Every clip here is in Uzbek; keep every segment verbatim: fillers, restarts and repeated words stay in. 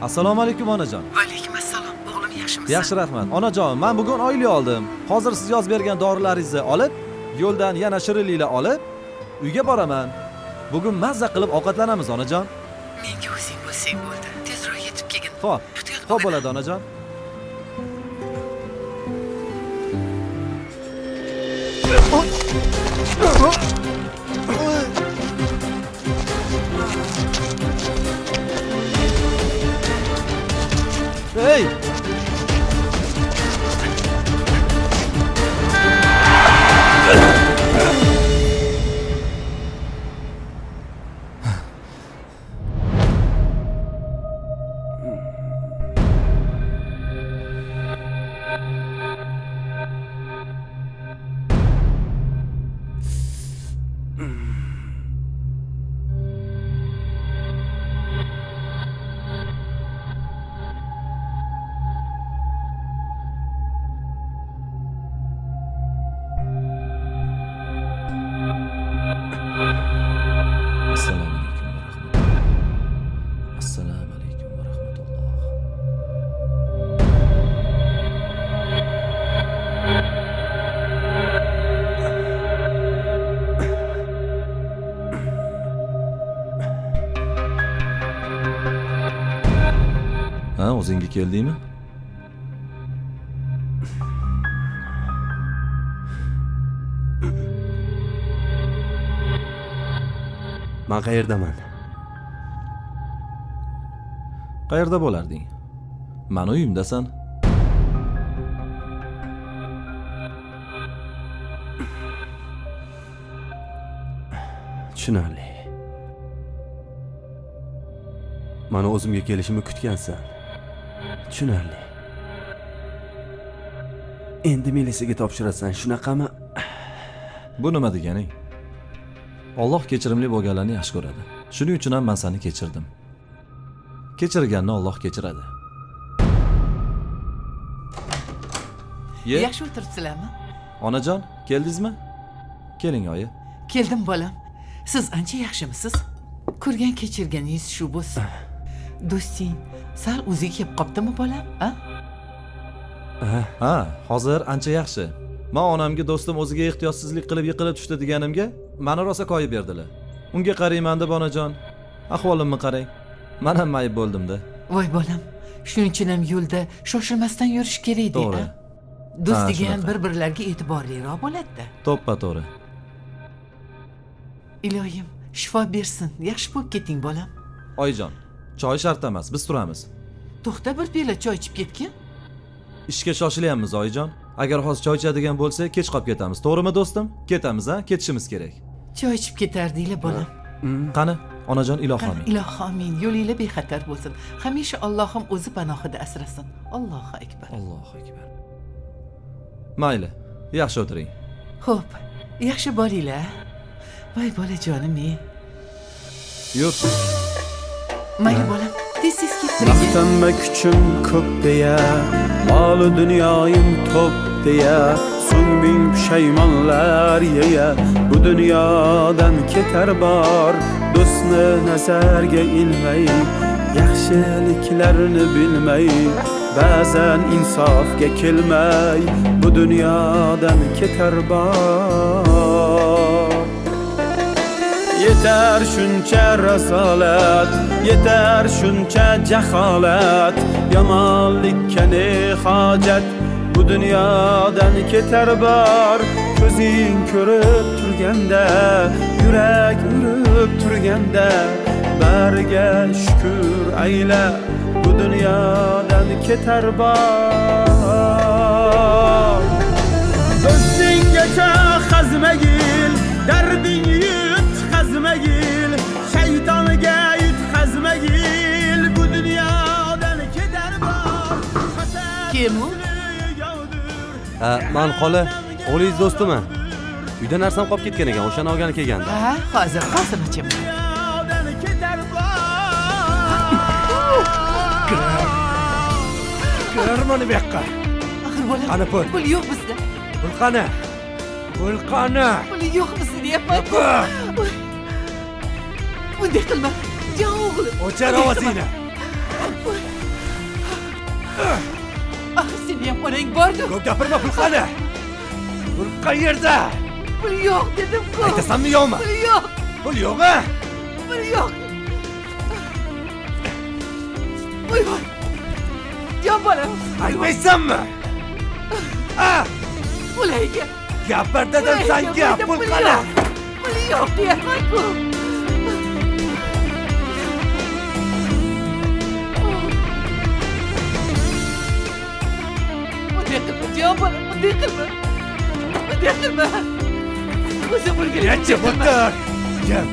Assalomu alaykum onajon. Va alaykum assalom. O'g'lim yaxshimisiz? Yaxshi rahmat. Onajon, men bugun oylik oldim. Hozir siz yozib bergan dorilaringizni olib, yo'ldan yana shirinliklar olib, uyga boraman. Bugun mazza qilib ovqatlanamiz onajon. Menga o'zing bo'lsang bo'ldi. Tezroq yetib kelgin. Xo'p. Xo'p bo'ladi onajon. Hey! Assalomu alaykum va rahmatulloh. Assalomu alaykum va rahmatulloh. Ha, o'zingga keldingmi? Men qayerdaman? Qayerda bo'larding? Men uyimdasan. Tushunarli. Meni o'zimga kelishimni kutgansan. Tushunarli. Endi milisiyaga topshirasan, shunaqami? Bu nima deganing? Alloh kechirimli bo'lganlarni yaxshi ko'radi. Shuning uchun ham men seni kechirdim. Kechirganni Alloh kechiradi. Ye. Yaxshi o'tiribsizlarmi? Onajon, keldingizmi? Keling, oyi. Keldim bolam. Siz ancha yaxshimisiz? Ko'rgan kechirganingiz shu bo'lsin. Do'sting sal o'ziga kelib qopdimi bolam, a? Ha, hozir ancha yaxshi. Men onamga do'stim o'ziga ehtiyotsizlik qilib yiqilib tushdi deganimga, meni rosa koyib berdilar. Unga qarayman deb onajon, ahvolimni qarang. Men ham mayib bo'ldim-da. Voy bolam, shuning uchun ham yo'lda shoshilmasdan yurish kerak deydi. To'g'ri. Do'stiga ham bir-birlarga e'tiborliroq bo'ladi-da. To'ppa to'g'ri. Iloyim, shifo bersin. Yaxshi bo'lib keting bolam. Oyijon, choy shart emas, biz turamiz. To'xta, bir piyola choy ichib ketgin. Ishga shoshilyapmiz oyijon. Agar hozir choy ichadigan bo'lsa, kech qolib ketamiz. To'g'rimi do'stim? Ketamiz, ha? Ketishimiz kerak. Choy ichib ketardinglar bolam. Qani, onajon, ilohim. Ilohim, yo'linglar bexatar bo'lsin. Hamisha Allohim o'zi panohida asrasin. Allohu akbar. Allohu akbar. Mayli, yaxshi o'tiring. Xo'p, yaxshi bo'linglar. Voy bolajonim men. Yur. Mayli bolam, tez-tez kettiring. Maqtanma kuchim ko'p deya, mol dunyoyim top deya, so'ng ming pushaymonlar yeya, bu dunyodan ketar bor, do'stni nazarga ilmay, yaxshiliklarni bilmay, ba'zan insofga kelmay, bu dunyodan ketar bor. Yetar shuncha rasolat, yetar shuncha jaholat, yomonlikka ne hojat, bu dunyodan ketar bor. Ko'zing ko'rib turganda, yurak urib turganda, bariga shukr ayla, bu dunyodan ketar bor. O'zinggacha hazmagil, darding yut hazmagil, shaytonga yut hazmagil, bu dunyodan ketar bor. Kim u? Ha, men xola, o'g'lingiz do'stiman. Uyda narsam qolib ketgan ekan, o'shani olgani kelganda. Ha, hozir hozir ichaman. Kirmani bu yoqqa. Axir bolam, qani pul? Pul yo'q bizda. Pul qani? Pul qani? Pul yo'q bizda deyapman. Bunday qilma. Jon o'g'lim. O'char ovozingni. Ah, seni ham onang bordi. Ko'p gapirma, pul qani? Pul qayerda? Pul yo'q dedim-ku. Aytasanmi yo'qmi? Pul yo'q. Pul yo'qmi? Pul yo'q. Voy voy. Jon bolam. Aytmaysanmi? Ah! Pulayga. Gapir dedim senga, pul qani? Pul yo'q deyapman-ku. Bunday qilma, jon bolam, bunday qilma. Bunday qilma. O'zi pulga Yachi o'tir. Jim.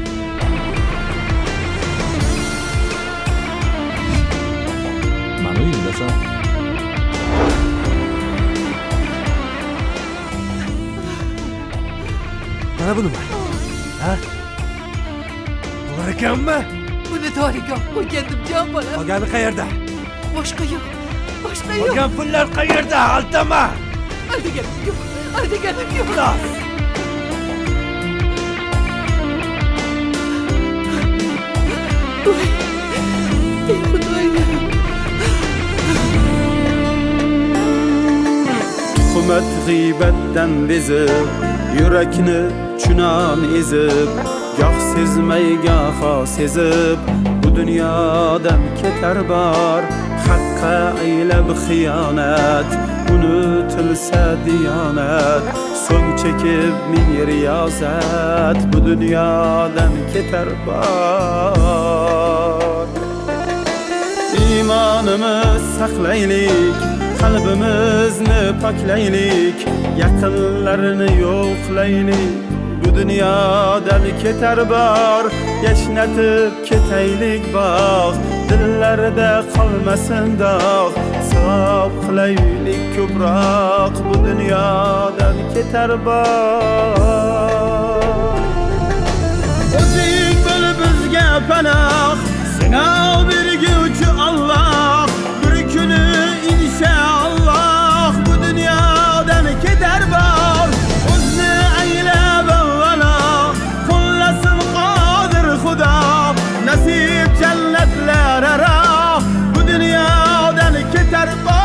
Mana uyindasan. Mana bu nima? Ha? Bor ekanmi? Buni toriga qo'ygandim, jon bolam. Qolgani qayerda? Boshqa yo'q. Boshqa yo'q. Qolgan pullar qayerda? Aldama. Aldaganim yo'q. Aldaganim yo'q. Xullas. Voy. Ey Xudoyim. Tuhmat g'iybatdan bezib, yurakni chunon ezib, goh sezmay goho sezib, bu dunyodan ketar bor, haqqa aylab xiyonat, unutilsa diyonat, so'ng chekib ming riyosat, bu dunyodan ketar bor. İmanımız saqlaylik, qalbimizni poklaylik, yaqinlarni yo'qlaylik, bu dunyodan ketar bor, yashnatib ketaylik bog', dillarda qolmasin dog', savob qilaylik ko'proq, bu dunyodan ketar bor. O'zing bo'l bizga panoh, sinov berguvchi Alloh, bir kuni inshaalloh bu dunyodan ketar bor. O'zni aylab avvalo, qo'llasin qodir Xudo, nasib jannatlar aro, bu dunyodan ketar bor.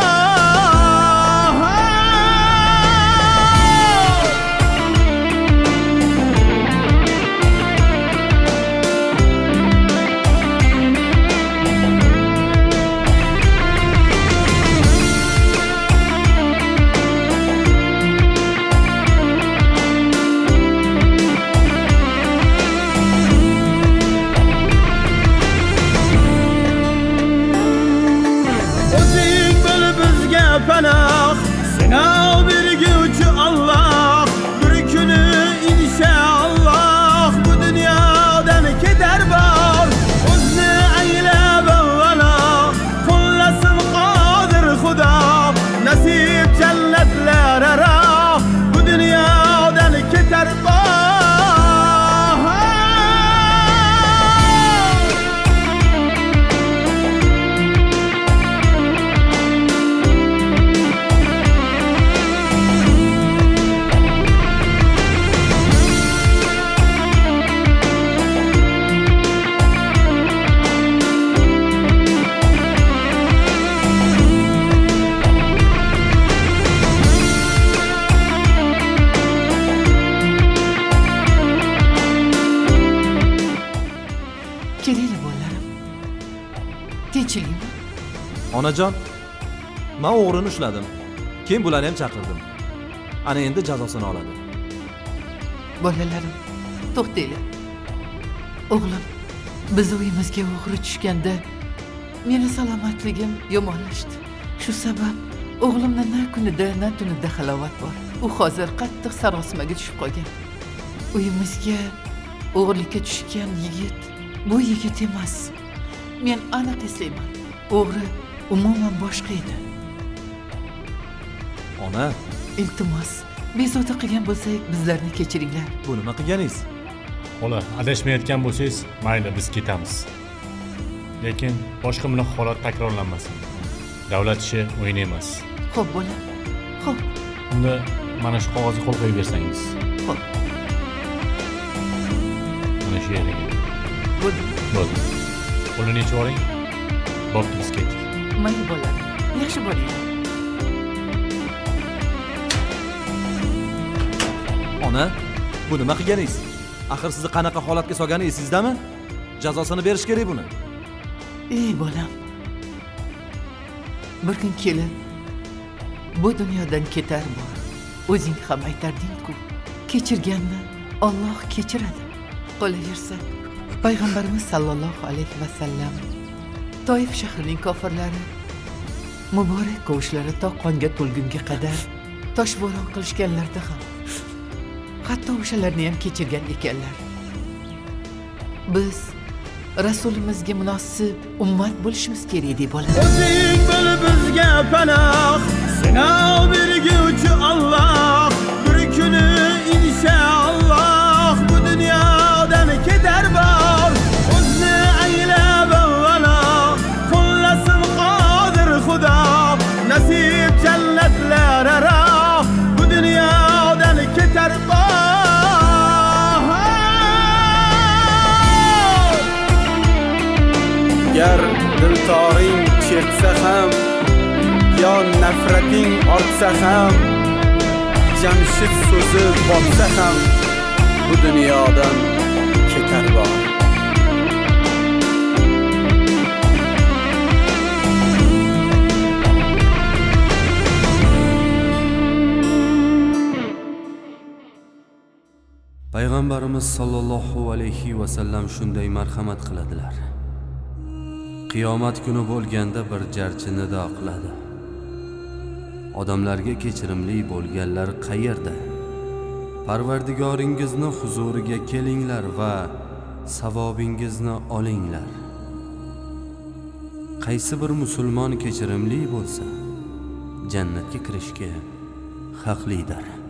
Panoh, sinov berguvchi Alloh, bir kuni inshaalloh bu dunyodan ketar bor. O'zni aylab avvalo, qo'llasin qodir Xudo, nasib jannatlar aro, bu dunyodan ketar bor. Onajon, men o'g'rini ushladim. Keyin bularni ham chaqirdim. Ana endi jazosini oladi. Bolalarim, to'xtanglar. O'g'lim, biz uyimizga o'g'ri tushganda meni salomatligim yomonlashdi. Shu sabab o'g'limning na kunida, na tunida halovat bor. U hozir qattiq sarosimaga tushib qolgan. Uyimizga o'g'irlikka tushgan yigit bu yigit emas. Men aniq eslayman. O'g'ri umuman boshqa edi. Ona, iltimos, bezovta qilgan bo'lsak, bizlarni kechiringlar. Bu nima qilganingiz? Xola, adashmayotgan bo'lsangiz, mayli biz ketamiz. Lekin boshqa bunaqa holat takrorlanmasin. Davlat ishi o'yin emas. Xo'p, bolam. Xo'p. Unda mana shu qog'ozga qo'l qo'yib bersangiz. Xo'p. Mana shu yerga. Bo'ldi. Bo'ldi. Qo'lini yechib oling. bo'pti, biz ketdik. mayli bolalar, yaxshi bo'linglar. Ona, bu nima qilganingiz? Axir sizni qanaqa holatga solganingiz sizdami? Jazosini berish kerak buni. Ey bolam, bir kun kelib bu dunyodan ketar bor. O'zing ham aytarding-ku, kechirganni Alloh kechiradi. Qolaversa, payg'ambarimiz sallallohu alayhi va sallam Toif shahrining kofirlari muborak kovushlari to qonga to'lgunga qadar toshbo'ron qilishganlarda ham hatto o'shalarni ham kechirgan ekanlar. Biz Rasulimizga munosib ummat bo'lishimiz kerak deb bolalar. O'zing bil bizga panoh, sinov berguvchi Alloh. Bir kuni inshaalloh bu dunyodan ketar bor. O'zni aylab avvalo, xullasim qodir Xudo. Nasib jannatlar aro, bu dunyodan ketar bor. Gar diltoring chertsa ham, yo nafrating ortsa ham, Jamshid so'zi botsa ham, bu dunyodan ketar bor. Payg'ambarimiz sallallohu alayhi va sallam shunday marhamat qiladilar. Qiyomat kuni bo'lganda bir jarchi nido qiladi. Odamlarga kechirimli bo'lganlar qayerda? Parvardigoringizni huzuriga kelinglar va savobingizni olinglar. Qaysi bir musulmon kechirimli bo'lsa, jannatga kirishga haqlidir.